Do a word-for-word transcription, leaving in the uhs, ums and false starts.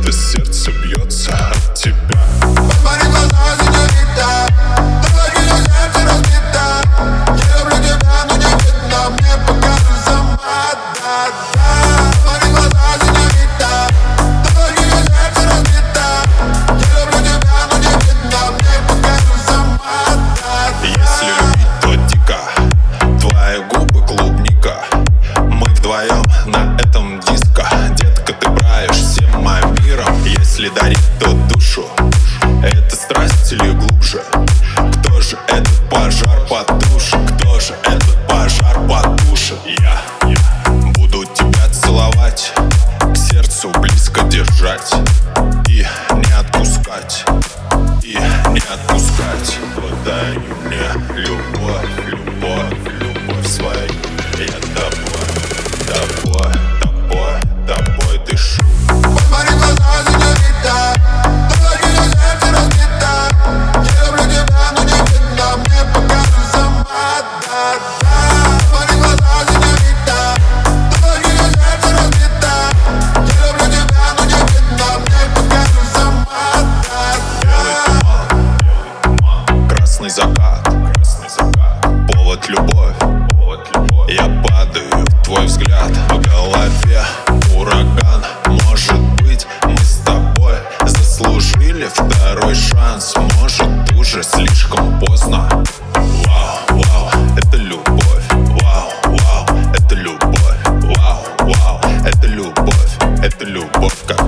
это сердце бьется от тебя. Посмотри в глаза, сеньорита, давай ее сердце разбито. Я люблю тебя, но не видно, мне покажешь сама, да-да. Посмотри в глаза, сеньорита, давай ее сердце разбито. Я люблю тебя, но не видно, мне покажешь сама, да-да. Если любить, то дико, твои губы клубника. Мы вдвоем на этом диско. Детка, ты правишь всем моим миром. Если дарить, то душу. Это страсть или глубже? Кто же этот пожар потушит? Кто же этот пожар потушит? Я, я буду тебя целовать, к сердцу близко держать и не отпускать, и не отпускать. Подай мне любовь, любовь, любовь свою. Я тобой, тобой, тобой, тобой дышу. Посмотри в глаза, сеньорита, давай ее сердце разбито. Я люблю тебя, но не видно, мне покажешь сама, да-да. Посмотри в глаза, сеньорита, давай ее сердце разбито. Я люблю тебя, но не видно, мне покажешь сама, да-да. Белый туман, красный закат, красный закат. Повод любовь, повод любовь. Я падаю, твой взгляд в голове ураган. Может быть, мы с тобой заслужили второй шанс. Может, уже слишком поздно. Вау, вау, это любовь. Вау, вау, это любовь. Вау, вау, это любовь. Это любовь, как